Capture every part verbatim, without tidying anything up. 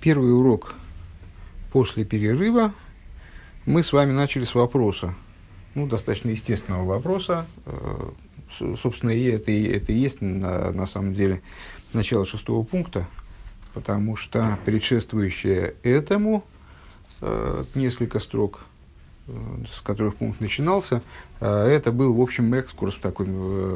Первый урок после перерыва мы с вами начали с вопроса, ну, достаточно естественного вопроса. Собственно, и это, и это и есть на, на самом деле начало шестого пункта, потому что предшествующее этому несколько строк, с которых пункт начинался, это был, в общем, экскурс такой,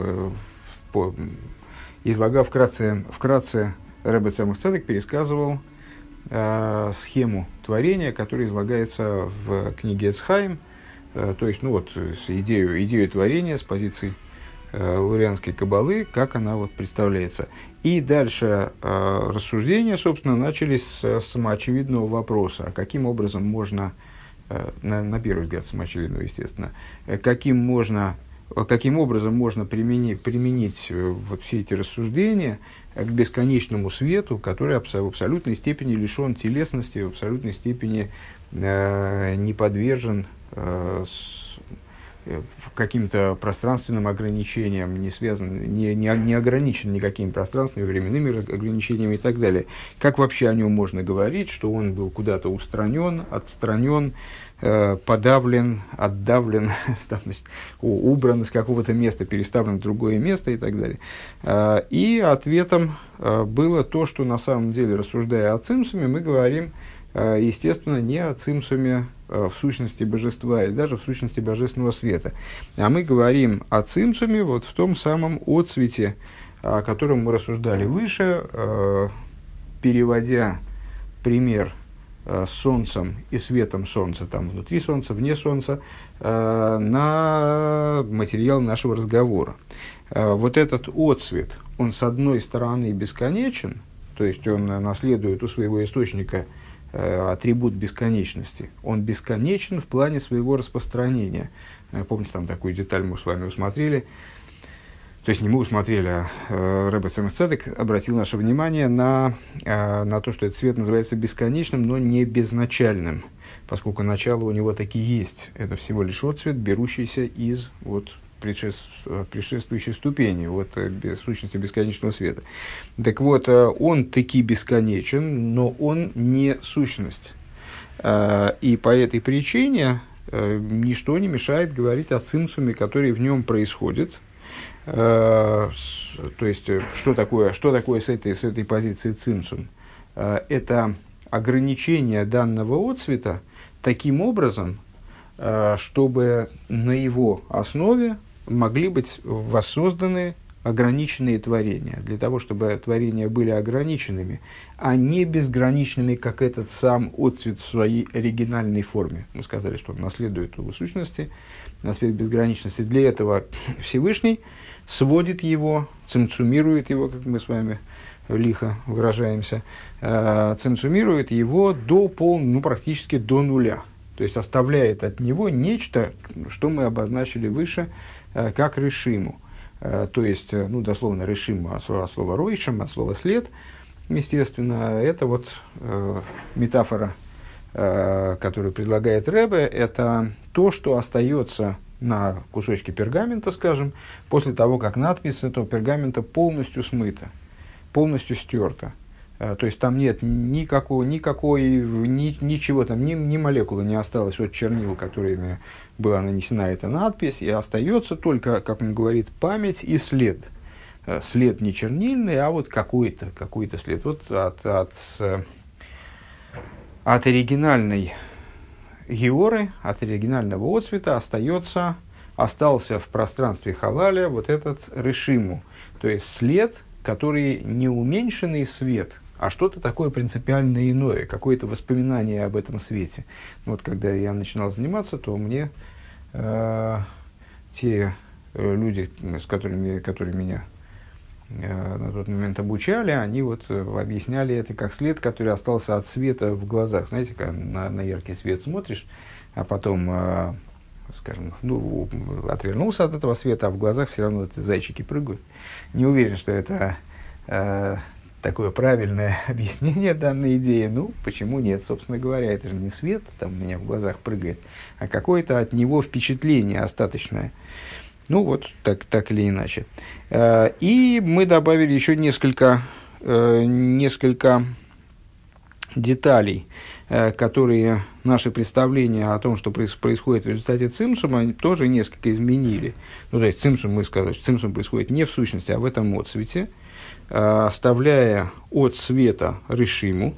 по, излагав вкратце, вкратце Ребе Цемах Цедек пересказывал э, схему творения, которая излагается в книге Эц Хаим, э, то есть, ну вот, идею, идею творения с позиции э, лурианской каббалы, как она вот представляется. И дальше э, рассуждения, собственно, начались с самоочевидного вопроса, а каким образом можно, э, на, на первый взгляд самоочевидного, естественно, э, каким можно... Каким образом можно применить, применить вот все эти рассуждения к бесконечному свету, который в абсолютной степени лишен телесности, в абсолютной степени э, не подвержен э, с, э, каким-то пространственным ограничениям, не, связан, не, не, не ограничен никакими пространственными, временными ограничениями и так далее. Как вообще о нем можно говорить, что он был куда-то устранен, отстранен, подавлен, отдавлен, там, значит, убран из какого-то места, переставлен в другое место и так далее. И ответом было то, что на самом деле, рассуждая о цимсуме, мы говорим, естественно, не о цимсуме в сущности божества и даже в сущности божественного света, а мы говорим о цимсуме вот в том самом отцвете, о котором мы рассуждали выше, переводя пример с солнцем и светом солнца, там внутри солнца, вне солнца, э, на материал нашего разговора. Э, вот этот отцвет, он с одной стороны бесконечен, то есть он наследует у своего источника э, атрибут бесконечности. Он бесконечен в плане своего распространения. Э, помните, там такую деталь мы с вами усмотрели. То есть не мы усмотрели, а э, Ребе Цемах Цедек обратил наше внимание на, э, на то, что этот свет называется бесконечным, но не безначальным, поскольку начало у него таки есть. Это всего лишь отцвет, берущийся из вот, предшествующей, предшествующей ступени, вот, без, сущности бесконечного света. Так вот, э, он таки бесконечен, но он не сущность. Э, и по этой причине э, ничто не мешает говорить о цимсуме, который в нем происходит. То есть, что такое, что такое с этой, с этой позиции цимсум? Это ограничение данного отцвета таким образом, чтобы на его основе могли быть воссозданы ограниченные творения. Для того, чтобы творения были ограниченными, а не безграничными, как этот сам отцвет в своей оригинальной форме. Мы сказали, что он наследует у сущности, наследует безграничности. Для этого Всевышний сводит его, цимцумирует его, как мы с вами лихо выражаемся, э, цимцумирует его до пол, ну, практически до нуля. То есть оставляет от него нечто, что мы обозначили выше, э, как решиму. Э, то есть, ну, дословно решиму от слова, от слова ройшем, от слова след. Естественно, это вот э, метафора, э, которую предлагает Ребе, это то, что остается на кусочке пергамента, скажем, после того, как надпись этого пергамента полностью смыта, полностью стерта. То есть там нет никакого, никакой, ни, ничего, там ни, ни молекулы не осталось от чернил, которыми была нанесена эта надпись, и остается только, как он говорит, память и след. След не чернильный, а вот какой-то, какой-то след. Вот от, от, от оригинальной георы, от оригинального отцвета остается, остался в пространстве халаля вот этот решиму, то есть след, который не уменьшенный свет, а что-то такое принципиально иное, какое-то воспоминание об этом свете. Вот когда я начинал заниматься, то мне э, те э, люди, с которыми, которые меня э, на тот момент обучали, они вот э, объясняли это как след, который остался от света в глазах. Знаете, когда на, на яркий свет смотришь, а потом, э, скажем, ну, отвернулся от этого света, а в глазах все равно эти зайчики прыгают. Не уверен, что это э, такое правильное объяснение данной идеи. Ну, почему нет? Собственно говоря, это же не свет, там у меня в глазах прыгает, а какое-то от него впечатление остаточное. Ну, вот так, так или иначе. Э, и мы добавили еще несколько, э, несколько деталей, которые наши представления о том, что происходит в результате цимсума, тоже несколько изменили. Ну, то есть цимсум, мы сказали, что цимсум происходит не в сущности, а в этом отцвете, оставляя от света решиму.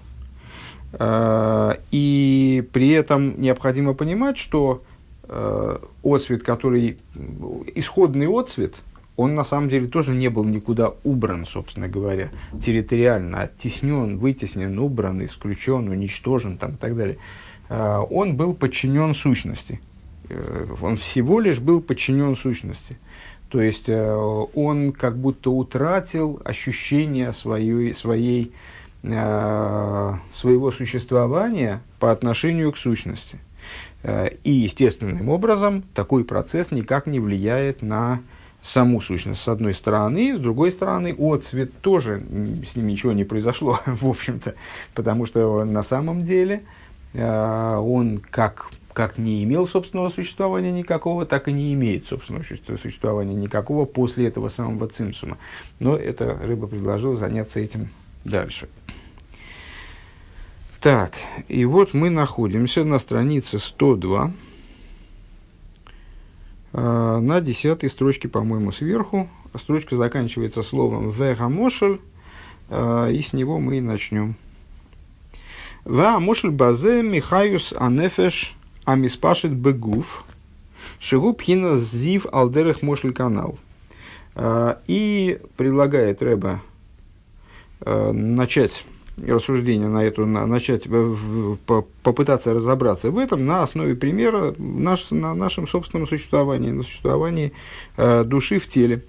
И при этом необходимо понимать, что отцвет, который исходный отцвет, он на самом деле тоже не был никуда убран, собственно говоря, территориально, оттеснен, вытеснен, убран, исключен, уничтожен там, и так далее. Он был подчинен сущности. Он всего лишь был подчинен сущности. То есть он как будто утратил ощущение своей, своей, своего существования по отношению к сущности. И естественным образом такой процесс никак не влияет на саму сущность, с одной стороны, с другой стороны, отцвет тоже, с ним ничего не произошло, в общем-то, потому что на самом деле э, он как, как не имел собственного существования никакого, так и не имеет собственного существования никакого после этого самого цимсума. Но это Рыба предложил заняться этим дальше. Так, и вот мы находимся на странице сто два. На десятой строчке, по-моему, сверху. Строчка заканчивается словом «вегамошель», и с него мы и начнем. «Вегамошель базе михаюс анефеш амиспашет бегуф, шигу пхина зив алдерех мошель канал». И предлагает Ребе начать рассуждение на эту, на, начать в, по, попытаться разобраться в этом на основе примера наш, на нашем собственном существовании, на существовании э, души в теле.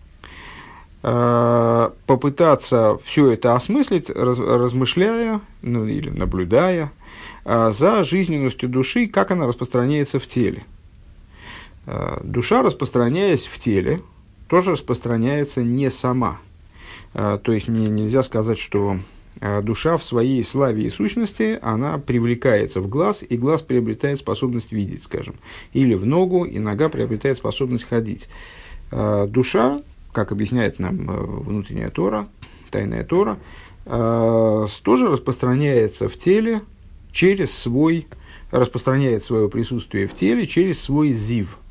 Э, попытаться все это осмыслить, раз, размышляя, ну, или наблюдая э, за жизненностью души, как она распространяется в теле. Э, душа, распространяясь в теле, тоже распространяется не сама. Э, то есть не, нельзя сказать, что душа в своей славе и сущности, она привлекается в глаз, и глаз приобретает способность видеть, скажем. Или в ногу, и нога приобретает способность ходить. Душа, как объясняет нам внутренняя Тора, тайная Тора, тоже распространяется в теле через свой, распространяет свое присутствие в теле через свой зив.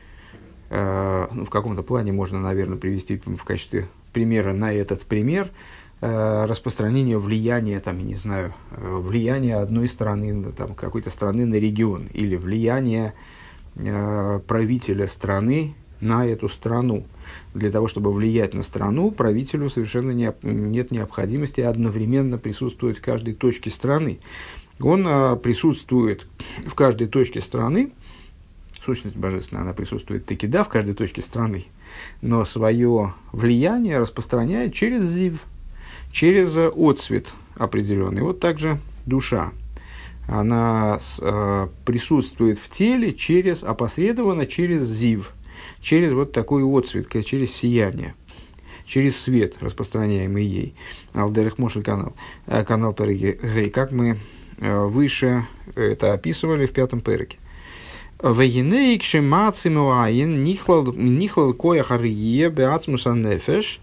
В каком-то плане можно, наверное, привести в качестве примера на этот пример распространение влияния, там, я не знаю, влияния одной страны, там, какой-то страны на регион, или влияние э, правителя страны на эту страну. Для того, чтобы влиять на страну, правителю совершенно не, нет необходимости одновременно присутствовать в каждой точке страны. Он э, присутствует в каждой точке страны, сущность божественная, она присутствует таки да в каждой точке страны, но свое влияние распространяет через зив, через отцвет определенный. Вот также душа. Она э, присутствует в теле через, опосредованно через зив, через вот такой отцвет, через сияние, через свет, распространяемый ей. Алдерих Мошель канал. Канал Переги, как мы э, выше это описывали в пятом переке. Вегинейк шемацимуаин нихлал коях арие беацмуса нефеш.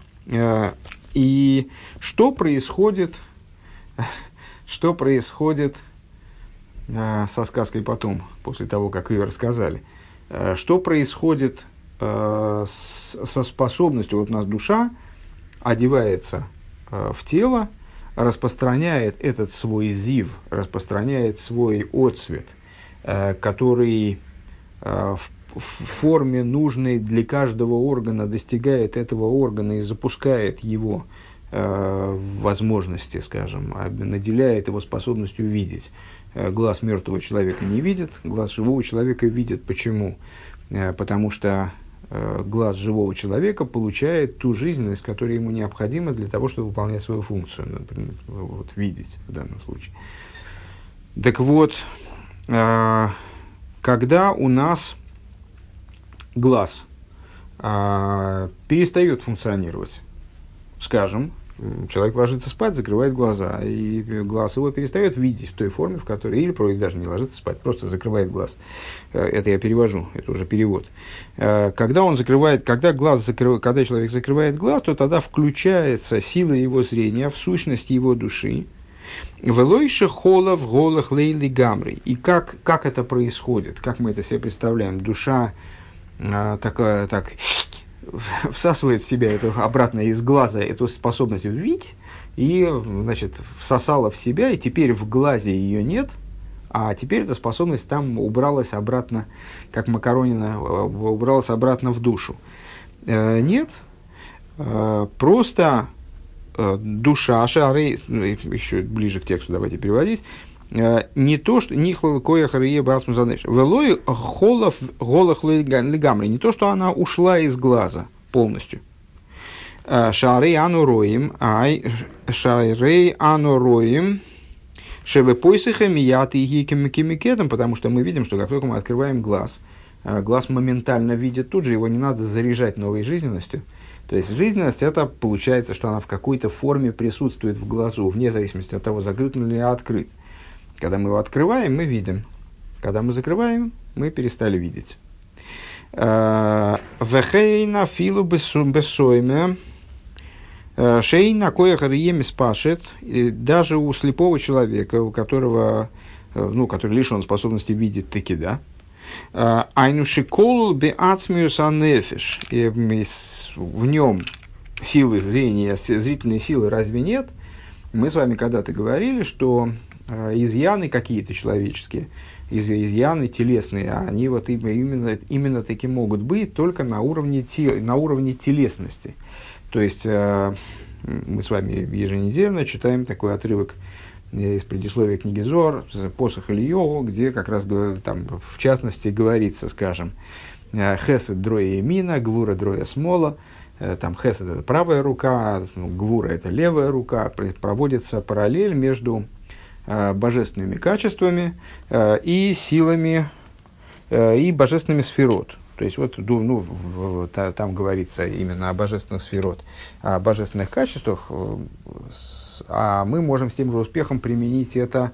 И что происходит, что происходит э, со сказкой потом, после того, как ее рассказали? Э, что происходит э, с, со способностью, вот у нас душа одевается э, в тело, распространяет этот свой зив, распространяет свой отцвет, э, который э, в в форме, нужной для каждого органа, достигает этого органа и запускает его э, возможности, скажем, наделяет его способностью видеть. Э, глаз мертвого человека не видит, глаз живого человека видит. Почему? Э, потому что э, глаз живого человека получает ту жизненность, которая ему необходима для того, чтобы выполнять свою функцию, например, вот, видеть в данном случае. Так вот, э, когда у нас глаз а, перестает функционировать, скажем, человек ложится спать, закрывает глаза, и глаз его перестает видеть в той форме, в которой, или даже не ложится спать, просто закрывает глаз. Это я перевожу, это уже перевод. Когда он закрывает, когда глаз закрыв, когда человек закрывает глаз, то тогда включается сила его зрения в сущность его души, Велойши холов голых лейли гамри. И как, как это происходит, как мы это себе представляем? Душа э, такая, так, всасывает в себя эту, обратно из глаза эту способность видеть, и, значит, всосала в себя, и теперь в глазе ее нет, а теперь эта способность там убралась обратно, как макаронина, убралась обратно в душу. Э, нет, э, просто э, душа, шары, еще ближе к тексту давайте переводить, э, не то, что нихлал коя харие басму занеш, велой холов голах лигамри, не то, что она ушла из глаза полностью. Шарей ануроим, ай шарей ануроим, шеве пойсиха мияты и кимикедом, потому что мы видим, что как только мы открываем глаз, глаз моментально видит тут же, его не надо заряжать новой жизненностью. То есть жизненность, это получается, что она в какой-то форме присутствует в глазу, вне зависимости от того, закрыт он или открыт. Когда мы его открываем, мы видим. Когда мы закрываем, мы перестали видеть. Вехейна филу бессойме, шейна кояхар емис пашет, даже у слепого человека, у которого, ну, который лишен способности видеть таки, да, айнушикол беацмиус анефиш, в нем силы зрения, зрительной силы разве нет? Мы с вами когда-то говорили, что изъяны какие-то человеческие, из, изъяны телесные, они вот именно, именно таки могут быть только на уровне, те, на уровне телесности. То есть мы с вами еженедельно читаем такой отрывок из предисловия книги Зоар, посох Ильеву, где как раз там, в частности говорится, скажем, хесед дроя емина, гвура дроя смола. Там хесед это правая рука, гвура это левая рука. Проводится параллель между божественными качествами и силами и божественными сферот. То есть вот ну, в, в, там говорится именно о божественных сферот, о божественных качествах, а мы можем с тем же успехом применить это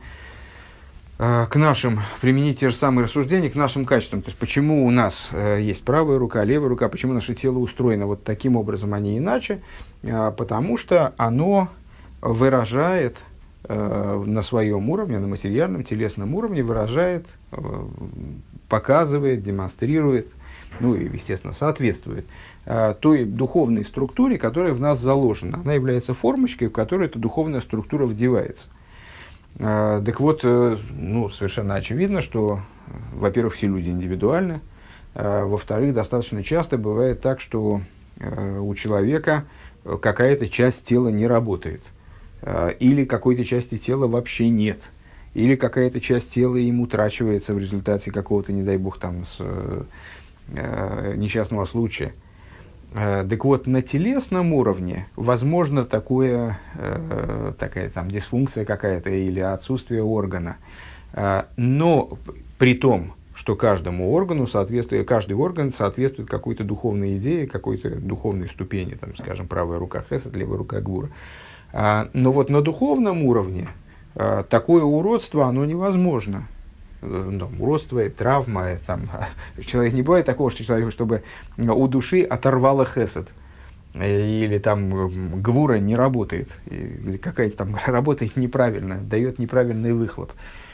э, к нашим, применить те же самые рассуждения к нашим качествам. То есть почему у нас э, есть правая рука, левая рука, почему наше тело устроено вот таким образом, а не иначе, э, потому что оно выражает э, на своем уровне, на материальном, телесном уровне, выражает, э, показывает, демонстрирует, ну и, естественно, соответствует э, той духовной структуре, которая в нас заложена. Она является формочкой, в которую эта духовная структура вдевается. Э, так вот, э, ну, совершенно очевидно, что, э, во-первых, все люди индивидуальны, э, во-вторых, достаточно часто бывает так, что э, у человека какая-то часть тела не работает, э, или какой-то части тела вообще нет, или какая-то часть тела ему утрачивается в результате какого-то, не дай бог, там, с, э, несчастного случая. Так вот, на телесном уровне возможно такое, такая там дисфункция какая-то или отсутствие органа. Но при том, что каждому органу соответствует, каждый орган соответствует какой-то духовной идее, какой-то духовной ступени, там, скажем, правая рука хесед, левая рука гвура. Но вот на духовном уровне такое уродство, оно невозможно. Ну, уродство, травма, там, человек, не бывает такого, что человек, чтобы у души оторвало хесед, или там гвура не работает, или какая-то там работает неправильно, дает неправильный выхлоп.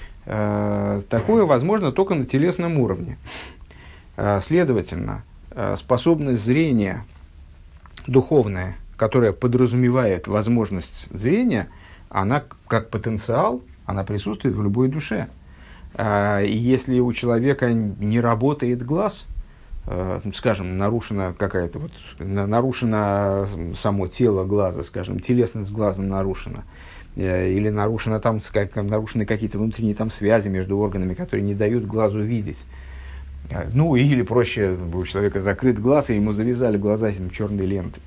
Такое возможно только на телесном уровне. Следовательно, способность зрения духовная, которая подразумевает возможность зрения, она как потенциал, она присутствует в любой душе. И если у человека не работает глаз, скажем, нарушено какая-то вот, нарушено само тело глаза, скажем, телесность глаза нарушена, или нарушено там, как, нарушены какие-то внутренние там связи между органами, которые не дают глазу видеть. Ну, или проще, у человека закрыт глаз, и ему завязали глаза этим черной лентой.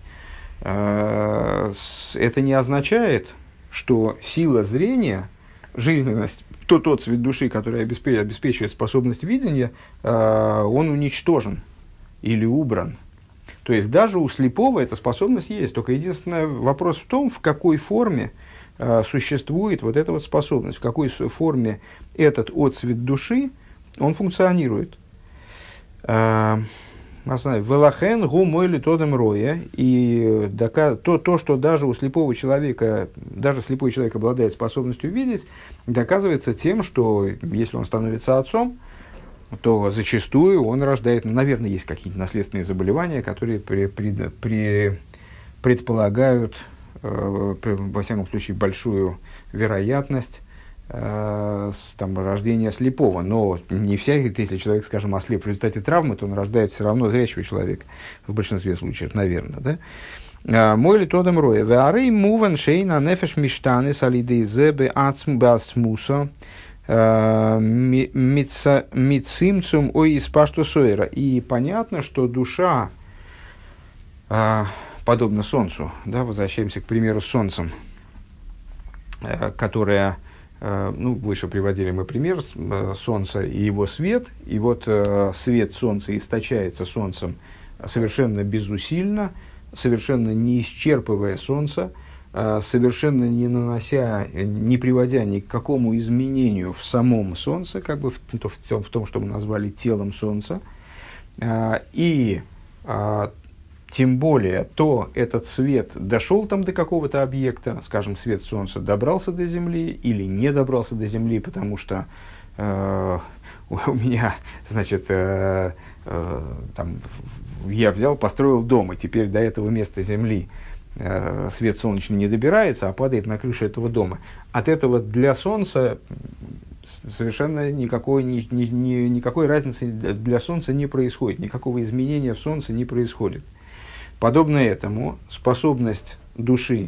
Это не означает, что сила зрения, жизненность, то тот цвет души, который обеспечивает способность видения, он уничтожен или убран. То есть даже у слепого эта способность есть. Только единственный вопрос в том, в какой форме существует вот эта вот способность, в какой форме этот отцвет души, он функционирует. Велахен гу мой литодем роя. И дока- то, то, что даже у слепого человека, даже слепой человек обладает способностью видеть, доказывается тем, что если он становится отцом, то зачастую он рождает, ну, наверное, есть какие-то наследственные заболевания, которые при, при, при, предполагают, э, при, во всяком случае, большую вероятность э, с, там, рождения слепого. Но не всякий, если человек, скажем, ослеп в результате травмы, то он рождает все равно зрячего человека, в большинстве случаев, наверное, да? Мой ли тодом роя. Веарей муван шейна нефеш миштаны салидей зебе ацм басмусо. Мицимцум ой испашту сойра. И понятно, что душа, подобно Солнцу, да, возвращаемся к примеру с Солнцем, которая, ну, выше приводили мы пример Солнца и его свет, и вот свет Солнца источается Солнцем совершенно безусильно, совершенно не исчерпывая Солнце, совершенно не нанося, не приводя ни к какому изменению в самом Солнце, как бы в, в, том, в том, что мы назвали телом Солнца. И тем более, то этот свет дошел там до какого-то объекта, скажем, свет Солнца добрался до Земли или не добрался до Земли, потому что э, у меня, значит, э, э, там, я взял, построил дом, и теперь до этого места Земли свет солнечный не добирается, а падает на крышу этого дома. От этого для Солнца совершенно никакой, ни, ни, ни, никакой разницы для Солнца не происходит, никакого изменения в Солнце не происходит. Подобно этому, способность души,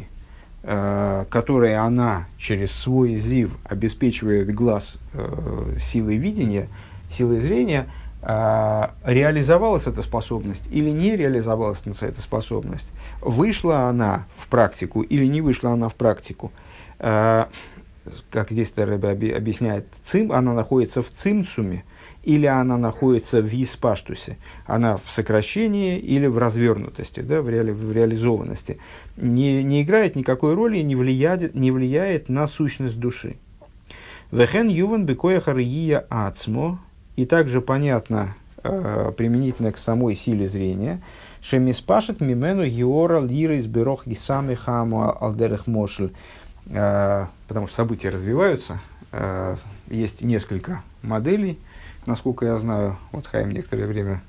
э, которой она через свой зив обеспечивает глаз э, силой видения, силой зрения, реализовалась эта способность или не реализовалась эта способность, вышла она в практику или не вышла она в практику, как здесь Рэбе объясняет, цим, она находится в цимцуме или она находится в испаштусе, она в сокращении или в развернутости, да, в, реали, в реализованности, не, не играет никакой роли и не влияет, не влияет на сущность души. Вехен ювен бекоях ария ацмо. И также понятно, э, применительно к самой силе зрения, шемиспашет мимену геора лира изберох гисами хаму алдерех мошль, потому что события развиваются, э, есть несколько моделей, насколько я знаю, вот Хаим некоторое время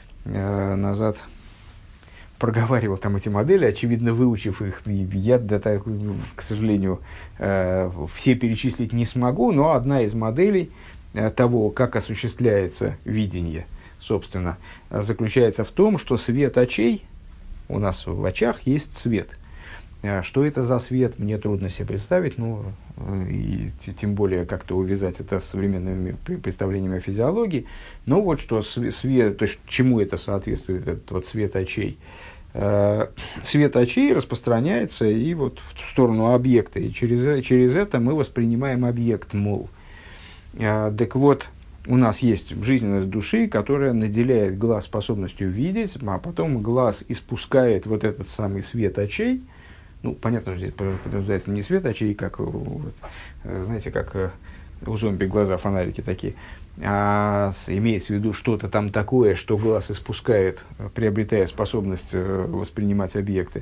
э, назад проговаривал там эти модели, очевидно, выучив их, я, да, так, к сожалению, э, все перечислить не смогу, но одна из моделей того, как осуществляется видение, собственно, заключается в том, что свет очей, у нас в очах есть свет. Что это за свет, мне трудно себе представить, ну, и тем более как-то увязать это с современными представлениями о физиологии. Но вот что свет, то есть чему это соответствует, этот вот свет очей. Свет очей распространяется и вот в сторону объекта, и через, через это мы воспринимаем объект, мол. Так вот, у нас есть жизненность души, которая наделяет глаз способностью видеть, а потом глаз испускает вот этот самый свет очей. Ну, понятно, что здесь подразумевается не свет очей, как, вот, знаете, как у зомби глаза, фонарики такие, а имеется в виду что-то там такое, что глаз испускает, приобретая способность воспринимать объекты.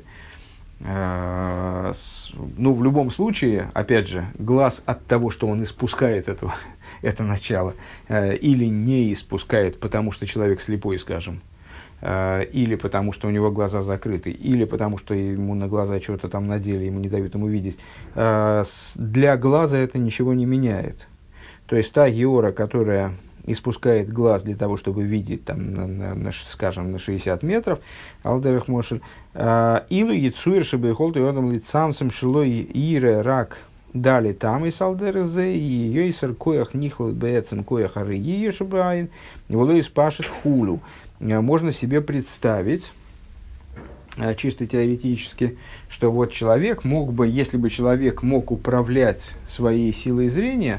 Ну, в любом случае, опять же, глаз от того, что он испускает это, это начало, или не испускает, потому что человек слепой, скажем, или потому что у него глаза закрыты, или потому что ему на глаза что-то там надели, ему не дают ему видеть, для глаза это ничего не меняет. То есть та геора, которая испускает глаз для того, чтобы видеть, там, на, на, на, скажем, на шестьдесят метров, алдерах мошель, илу яцуир шебейхолт и одам лицамцем шилой ире рак дали там и салдерзе, и ее и саркоях нихлал бэцем коях ары ее шебаин, волой спашет хулу. Можно себе представить, чисто теоретически, что вот человек мог бы, если бы человек мог управлять своей силой зрения,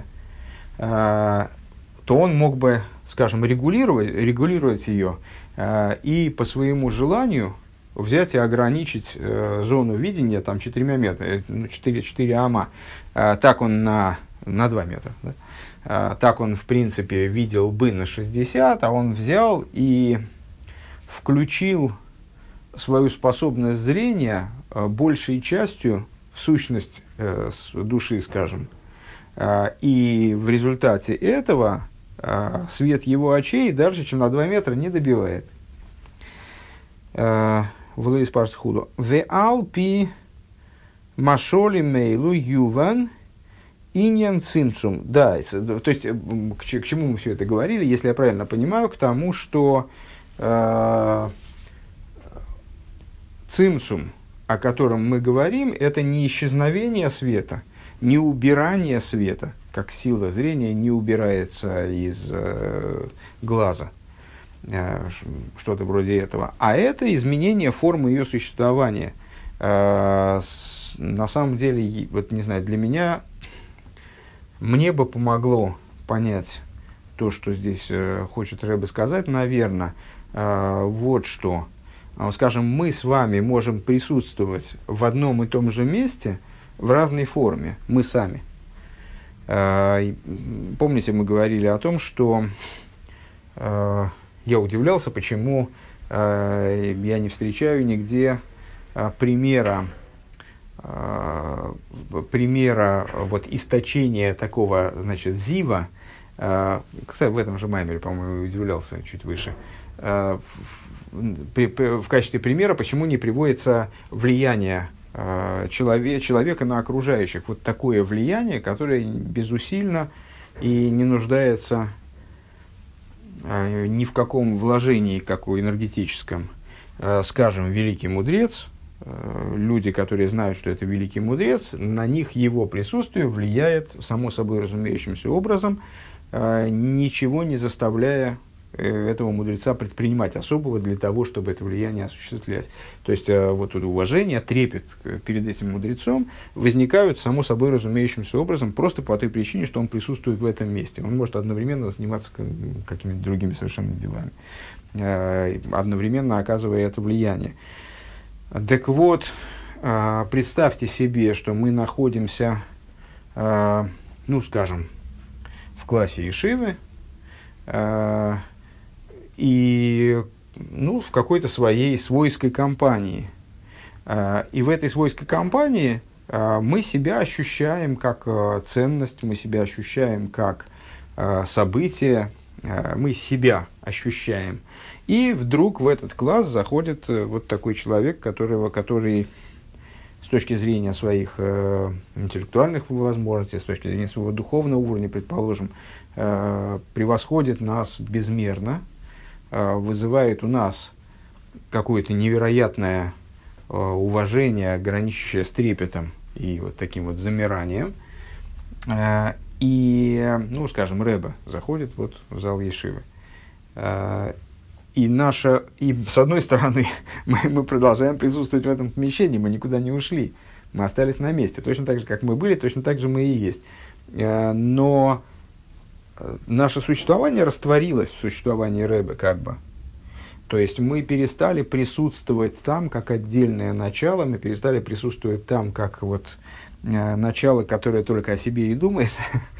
то он мог бы, скажем, регулировать, регулировать ее э, и по своему желанию взять и ограничить э, зону видения там, четырьмя метрами, ну, четыре, четыре ама. Э, так он на, на два метра. Да? Э, так он, в принципе, видел бы на шестьдесят, а он взял и включил свою способность зрения большей частью в сущность души, скажем. И в результате этого свет его очей дальше, чем на два метра, не добивает. Влоис пашт худу. Ве алпи машоли мейлу юван иньян цимцум. Да, то есть, к, к чему мы все это говорили, если я правильно понимаю, к тому, что э, цимцум, о котором мы говорим, это не исчезновение света, не убирание света, как сила зрения не убирается из э, глаза, э, что-то вроде этого, а это изменение формы ее существования. Э, с, на самом деле, вот не знаю, для меня, мне бы помогло понять то, что здесь э, хочет Ребе сказать, наверное, э, вот что. Скажем, мы с вами можем присутствовать в одном и том же месте в разной форме, мы сами. Помните, мы говорили о том, что я удивлялся, почему я не встречаю нигде примера, примера вот, источения такого, значит, зива. Кстати, в этом же маймере, по-моему, удивлялся чуть выше. В, в, в качестве примера, почему не приводится влияние э, человек, человека на окружающих. Вот такое влияние, которое безусильно и не нуждается э, ни в каком вложении, каком энергетическом. Э, скажем, великий мудрец, э, люди, которые знают, что это великий мудрец, на них его присутствие влияет, само собой разумеющимся образом, э, ничего не заставляя этого мудреца предпринимать особого для того, чтобы это влияние осуществлять. То есть, вот это уважение, трепет перед этим мудрецом возникают само собой разумеющимся образом просто по той причине, что он присутствует в этом месте. Он может одновременно заниматься какими-то другими совершенно делами, одновременно оказывая это влияние. Так вот, представьте себе, что мы находимся, ну, скажем, в классе ешивы, и ну, в какой-то своей свойской компании. И в этой свойской компании мы себя ощущаем как ценность, мы себя ощущаем как событие, мы себя ощущаем. И вдруг в этот класс заходит вот такой человек, которого, который с точки зрения своих интеллектуальных возможностей, с точки зрения своего духовного уровня, предположим, превосходит нас безмерно, вызывает у нас какое-то невероятное э, уважение, граничащее с трепетом и вот таким вот замиранием. Э, и, ну, скажем, Ребе заходит вот в зал ешивы. Э, и, наша, и с одной стороны, мы, мы продолжаем присутствовать в этом помещении, мы никуда не ушли, мы остались на месте. Точно так же, как мы были, точно так же мы и есть. Э, но наше существование растворилось в существовании Ребе, как бы. То есть мы перестали присутствовать там, как отдельное начало, мы перестали присутствовать там, как вот, э, начало, которое только о себе и думает,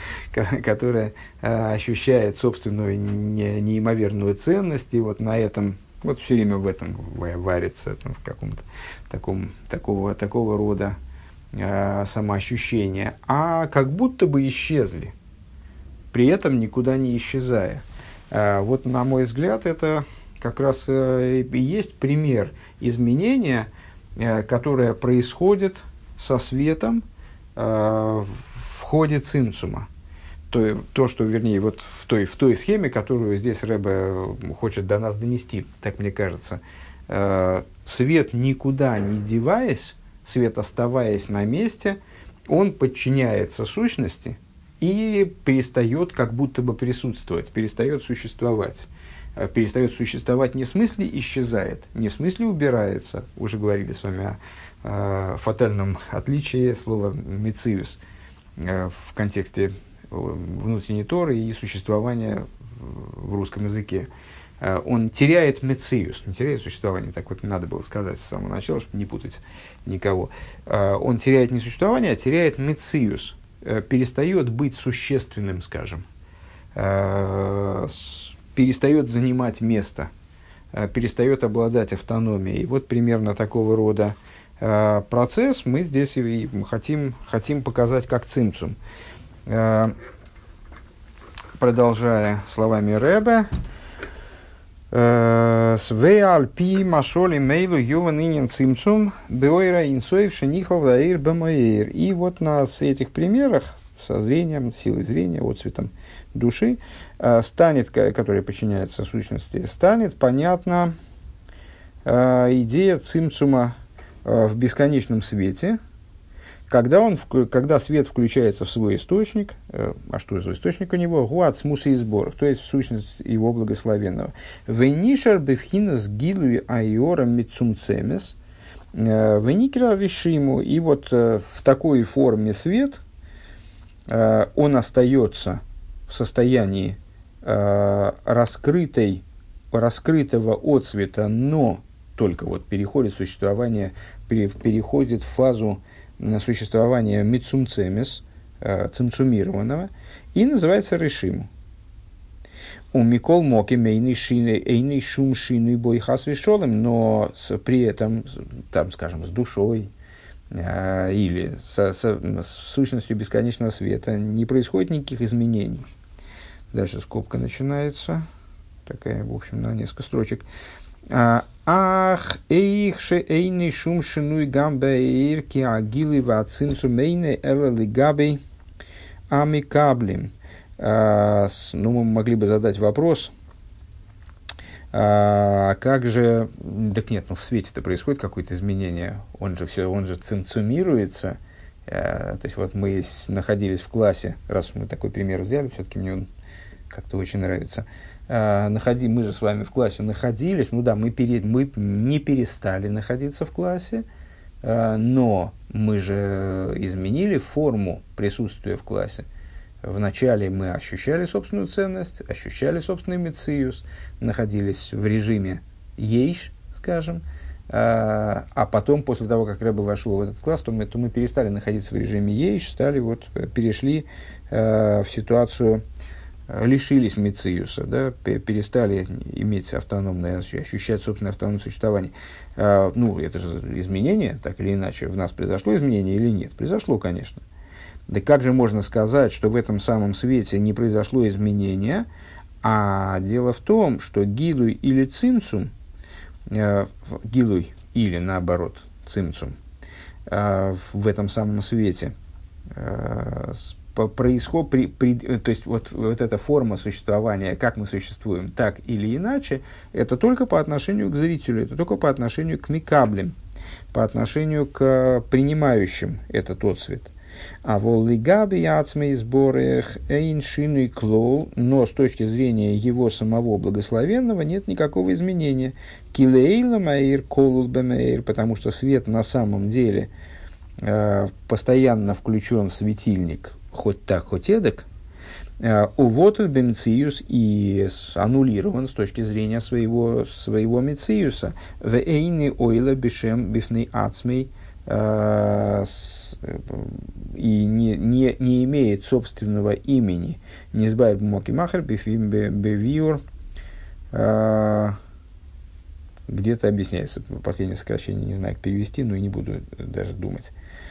которое э, ощущает собственную не, неимоверную ценность, и вот на этом, вот все время в этом варится, там, в каком-то таком, такого, такого рода э, самоощущения, а как будто бы исчезли, при этом никуда не исчезая. А, вот, на мой взгляд, это как раз э, и есть пример изменения, э, которое происходит со светом э, в ходе цимцума. То, то, что, вернее, вот в той, в той схеме, которую здесь Ребе хочет до нас донести, так мне кажется, э, свет никуда не деваясь, свет оставаясь на месте, он подчиняется сущности и перестает как будто бы присутствовать, перестает существовать. Перестает существовать не в смысле исчезает, не в смысле убирается. Уже говорили с вами о э, фатальном отличии слова «мециус» э, в контексте внутренней Торы и существования в русском языке. Э, он теряет мециус, не теряет существование, так вот надо было сказать с самого начала, чтобы не путать никого. Э, он теряет не существование, а теряет мециус. Перестает быть существенным, скажем, перестает занимать место э, перестает обладать автономией. И вот примерно такого рода э, процесс мы здесь и хотим, хотим показать как цимцум. Э, продолжая словами Ребе, Свеальпи машоли мейлу юванинин цимцум беойра инсоев шенихал ваир бамаир. И вот на этих примерах со зрением, силой зрения, отцветом души, станет, который подчиняется сущности, станет понятна идея цимцума в бесконечном свете, когда, он, когда свет включается в свой источник. А что за источник у него? Гуат смуса и сбор, то есть в сущность его благословенного. Венишар бифхинас гилуи айора мицумцемес веникера решиму. И вот в такой форме свет, он остается в состоянии раскрытой, раскрытого отцвета, но только вот переходит в существование, переходит в фазу существования мицумцемес, цимцумированного, и называется решиму. У Микол Моки мейный шины, эйный шум шины бой хасвишолем, но с, при этом, там, скажем, с душой э, или со, со, с сущностью бесконечного света не происходит никаких изменений. Дальше скобка начинается, такая, в общем, на несколько строчек. Ах, эйх ше эйный шум шинуй гамбэйр ки агилы ва цимцу мейны элэли габэй амикаблим. Ну, мы могли бы задать вопрос, а как же... Так нет, ну в свете-то происходит какое-то изменение, он же, все, он же цимцумируется. То есть вот мы находились в классе, раз мы такой пример взяли, все-таки мне он как-то очень нравится. Находи, мы же с вами в классе находились, ну да, мы, перед, мы не перестали находиться в классе, но мы же изменили форму присутствия в классе. Вначале мы ощущали собственную ценность, ощущали собственный мециус, находились в режиме ейш, скажем, а потом, после того, как Ребе вошел в этот класс, то мы, то мы перестали находиться в режиме ейш, стали вот, перешли в ситуацию, лишились мециуса, да, перестали иметь автономное, ощущать собственное автономное существование. А, ну, это же изменение, так или иначе, в нас произошло изменение или нет? Произошло, конечно. Да как же можно сказать, что в этом самом свете не произошло изменения? А дело в том, что гилуй или цимцум, э, гилуй или наоборот цимцум, э, в этом самом свете э, происходит, при, при, то есть вот, вот эта форма существования, как мы существуем, так или иначе, это только по отношению к зрителю, это только по отношению к микаблям, по отношению к принимающим этот отцвет. А воллигаби яцмей сборех эйншины клол, но с точки зрения его самого благословенного нет никакого изменения. Килейла маир колул бемеир, потому что свет на самом деле э, постоянно включен в светильник, хоть так, хоть эдак, увотель бемциюс и аннулирован с точки зрения своего, своего мециюса. В эйни ойла бешем бифней ацмей, и не, не, не имеет собственного имени. Не сбавит моки махер бифим бевиур. Где-то объясняется последнее сокращение, не знаю, как перевести, но и не буду даже думать.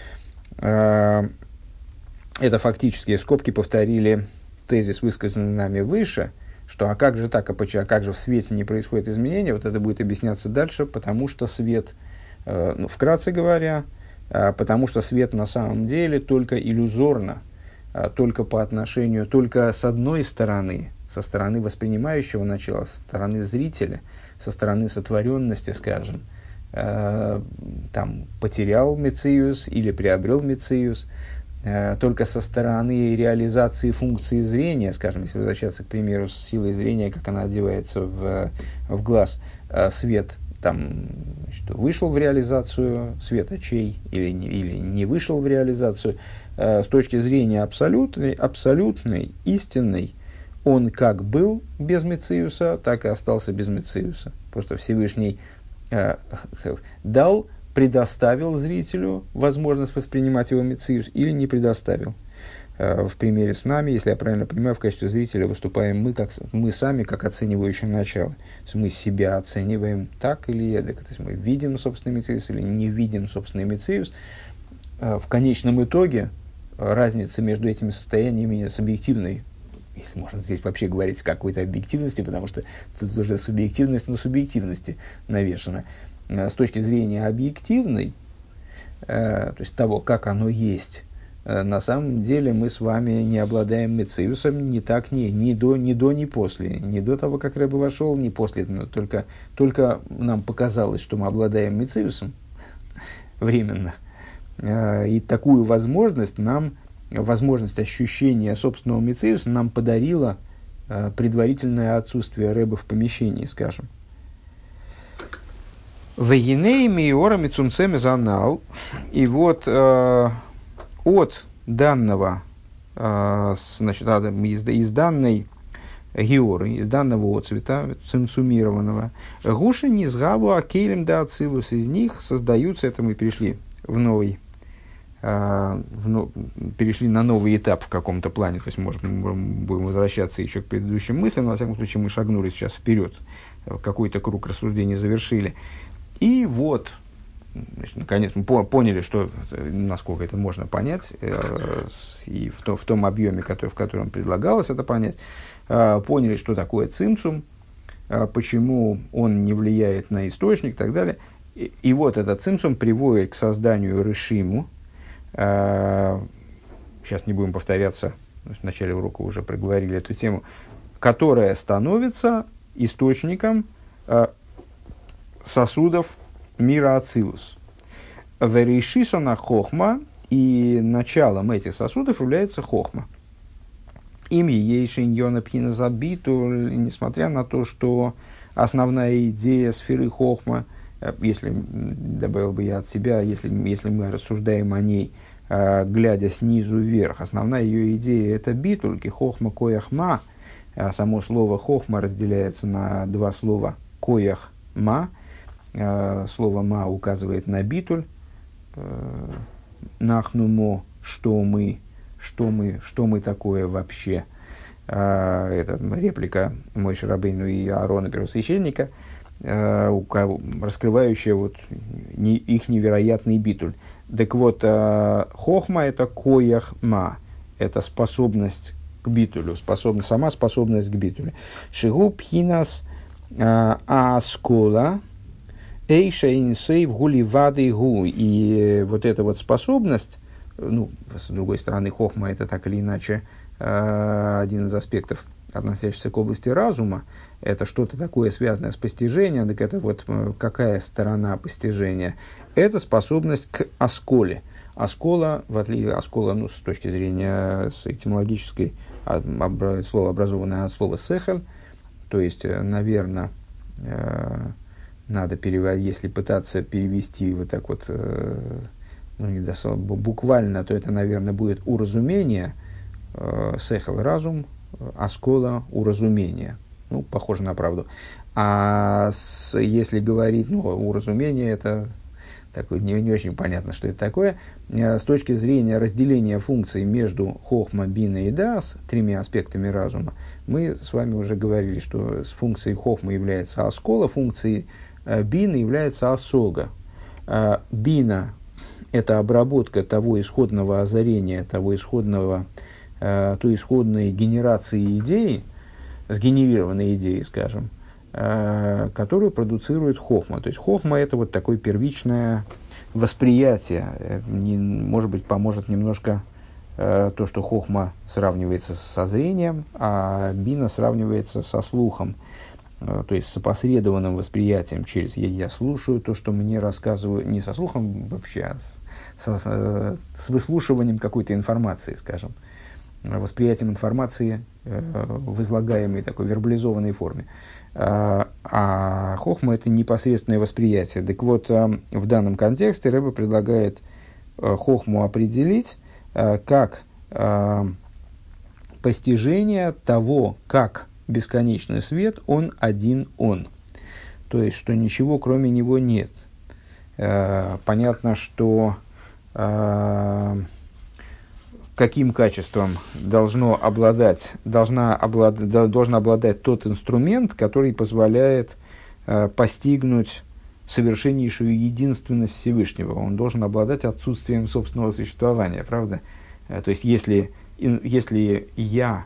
Это фактически скобки повторили тезис, высказанный нами выше, что а как же так, а, почему, а как же в свете не происходит изменения, вот это будет объясняться дальше, потому что свет, э, ну, вкратце говоря, э, потому что свет на самом деле только иллюзорно, э, только по отношению, только с одной стороны, со стороны воспринимающего начала, со стороны зрителя, со стороны сотворенности, скажем, э, там, потерял мециус или приобрел мециус, только со стороны реализации функции зрения, скажем, если возвращаться, к примеру, с силой зрения, как она одевается в, в глаз, свет там, значит, вышел в реализацию, свет очей, или, или не вышел в реализацию, с точки зрения абсолютной, абсолютной, истинной, он как был без мециуса, так и остался без мециуса. Просто Всевышний э, дал, предоставил зрителю возможность воспринимать его мециус или не предоставил. в примере с нами, если я правильно понимаю, в качестве зрителя выступаем мы, как, мы сами, как оценивающее начало. То есть мы себя оцениваем так или эдак. То есть мы видим собственный мециус или не видим собственный мециус. В конечном итоге разница между этими состояниями субъективной, если можно здесь вообще говорить о какой-то объективности, потому что тут уже субъективность на субъективности навешена. С точки зрения объективной, то есть того, как оно есть, на самом деле мы с вами не обладаем мециусом ни так, ни, ни, до, ни до, ни после. Ни до того, как Рэбе вошел, ни после. Только, только нам показалось, что мы обладаем мециусом временно. И такую возможность нам, возможность ощущения собственного мециуса нам подарило предварительное отсутствие Рэбе в помещении, скажем. Вегинеями и орами цумцеми занал. И вот э, от данного, э, значит, из, из данной георы, из данного отцвета, цинцумированного, гуши низгаву акелем да ацилус, из них создаются, это мы перешли в новый, э, в, ну, перешли на новый этап в каком-то плане, то есть, может, мы будем возвращаться еще к предыдущим мыслям, но, во всяком случае, мы шагнули сейчас вперед, какой-то круг рассуждений завершили. И вот, значит, наконец мы по- поняли, что, насколько это можно понять, э, и в, то, в том объеме, который, в котором предлагалось это понять, э, поняли, что такое цимцум, э, почему он не влияет на источник и так далее. И, и вот этот цимцум приводит к созданию решиму. Э, сейчас не будем повторяться, в начале урока уже проговорили эту тему, которая становится источником э, сосудов мира Ацилус. Веришисона хохма, и началом этих сосудов является хохма. Ими ейшиньона пхина забиту, несмотря на то, что основная идея сферы хохма, если, добавил бы я от себя, если, если мы рассуждаем о ней, глядя снизу вверх, основная ее идея это битульки, хохма кояхма. Само слово хохма разделяется на два слова кояхма. Слово «ма» указывает на битуль, нахнумо, что мы, что мы, что мы такое вообще. Это реплика Моше Рабейну и Аарона, первосвященника, раскрывающая вот их невероятный битуль. Так вот, хохма – это коях ма, это способность к битулю, способность, сама способность к битулю. Шигу пхинас аскола, Эйша инсейв гули вады гу. И вот эта вот способность, ну, с другой стороны, хохма это так или иначе э, один из аспектов, относящийся к области разума, это что-то такое связанное с постижением, так это вот какая сторона постижения? Это способность к асколе. Аскола, в отличие аскола, ну, с точки зрения с этимологической, обра, слово образованное от слова сехель, то есть, наверное, э, надо переводить, если пытаться перевести вот так вот, э, ну, не дословно, буквально, то это, наверное, будет уразумение, э, сехел разум, аскола уразумение. Ну, похоже на правду. А с, если говорить, ну, уразумение, это такое, не, не очень понятно, что это такое. С точки зрения разделения функций между хохма, бина и дас, тремя аспектами разума, мы с вами уже говорили, что с функцией хохма является аскола, функцией бина является осога. Бина – это обработка того исходного озарения, того исходного, той исходной генерации идеи, сгенерированной идеи, скажем, которую продуцирует хохма. То есть хохма – это вот такое первичное восприятие. Не, может быть, поможет немножко то, что хохма сравнивается со зрением, а бина сравнивается со слухом. То есть с опосредованным восприятием через я, я слушаю то, что мне рассказывают, не со слухом вообще, а с, со, с выслушиванием какой-то информации, скажем, восприятием информации э, в излагаемой такой вербализованной форме. А, а хохма – это непосредственное восприятие. Так вот, э, в данном контексте Ребе предлагает э, хохму определить э, как э, постижение того, как бесконечный свет, он один он. То есть, что ничего кроме него нет. Э, понятно, что э, каким качеством должно обладать, должна облад, должен обладать тот инструмент, который позволяет э, постигнуть совершеннейшую единственность Всевышнего. Он должен обладать отсутствием собственного существования, правда? Э, то есть, если, in, если я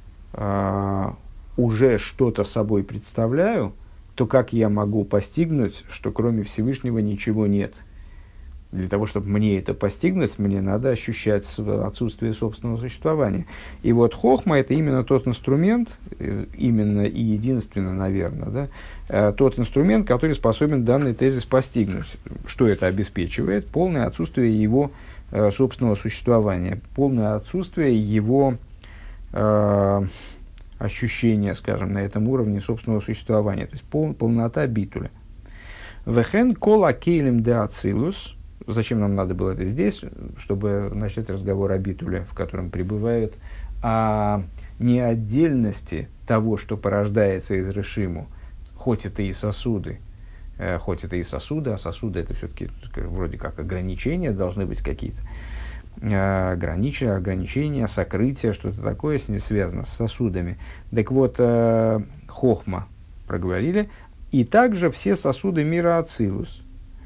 э, уже что-то собой представляю, то как я могу постигнуть, что кроме Всевышнего ничего нет? Для того, чтобы мне это постигнуть, мне надо ощущать отсутствие собственного существования. И вот хохма – это именно тот инструмент, именно и единственно, наверное, да, тот инструмент, который способен данный тезис постигнуть. Что это обеспечивает? Полное отсутствие его э, собственного существования, полное отсутствие его э, ощущения, скажем, на этом уровне собственного существования, то есть пол, полнота битуля. Вехен кола кейлем де ацилус. Зачем нам надо было это здесь? Чтобы начать разговор о битуле, в котором пребывает, о не отдельности того, что порождается из решиму, хоть это и сосуды, э, хоть это и сосуды, а сосуды это все-таки вроде как ограничения должны быть какие-то, э, ограничения, ограничения, сокрытия, что-то такое с ней связано с сосудами. Так вот, э, хохма проговорили, и также все сосуды мира ацилус.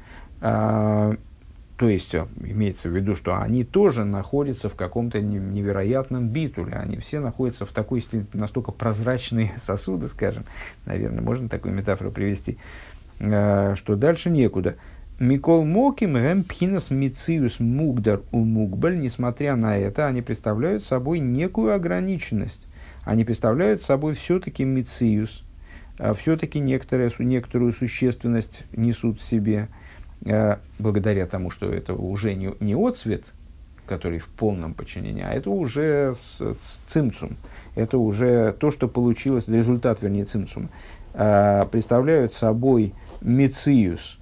Э, То есть, имеется в виду, что они тоже находятся в каком-то невероятном битуле. Они все находятся в такой степени, настолько прозрачные сосуды, скажем, наверное, можно такую метафору привести, что дальше некуда. Микол моким гэм пхинас мициус мугдар у мугбаль, несмотря на это, они представляют собой некую ограниченность. Они представляют собой все-таки мициус, все-таки некоторую существенность несут в себе, благодаря тому, что это уже не, не отцвет, который в полном подчинении, а это уже с, с цимцум, это уже то, что получилось, результат, вернее, цимцума, э, представляют собой мециус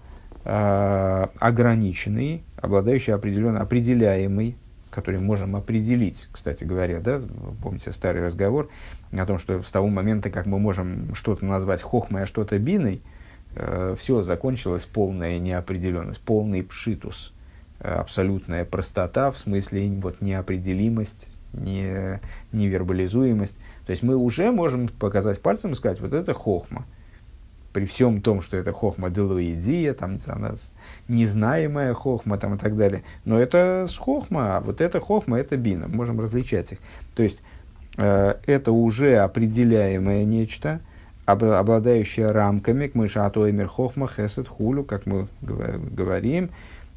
э, ограниченный, обладающий определенно определяемый, который можем определить, кстати говоря, да, помните старый разговор о том, что с того момента, как мы можем что-то назвать хохмой, а что-то биной, все закончилось полная неопределенность, полный пшитус, абсолютная простота, в смысле вот, неопределимость, не, невербализуемость. То есть мы уже можем показать пальцем и сказать, вот это хохма. При всем том, что это хохма делоидия, там, незнаемая хохма там, и так далее. Но это с хохма, а вот это хохма, это бина. Мы можем различать их. То есть э, это уже определяемое нечто, обладающая рамками, к мышатоймер хохма хесед хулю, как мы говорим,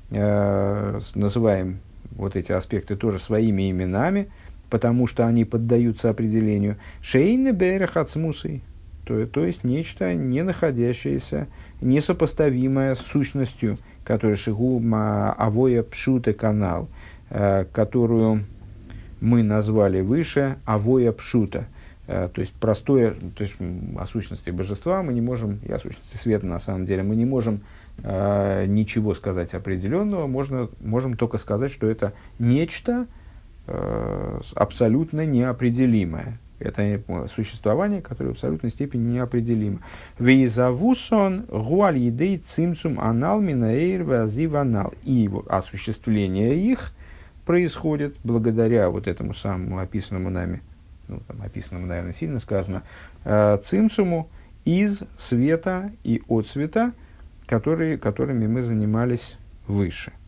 э, называем вот эти аспекты тоже своими именами, потому что они поддаются определению. Шейны берех ацмусой, то, то есть нечто не находящееся, несопоставимое с сущностью, которая шигу авоя пшуте канал, э, которую мы назвали выше авоя пшута. То есть, простое, то есть о сущности божества мы не можем, и о сущности света на самом деле, мы не можем э, ничего сказать определенного, можно, можем только сказать, что это нечто э, абсолютно неопределимое. Это существование, которое в абсолютной степени неопределимо. Вейзавусон гуаль едей цимцум анал минаэйр вазив анал. И осуществление их происходит благодаря вот этому самому описанному нами, ну, там, описанному, наверное, сильно сказано, э, цимсуму из света и от света, которые, которыми мы занимались выше.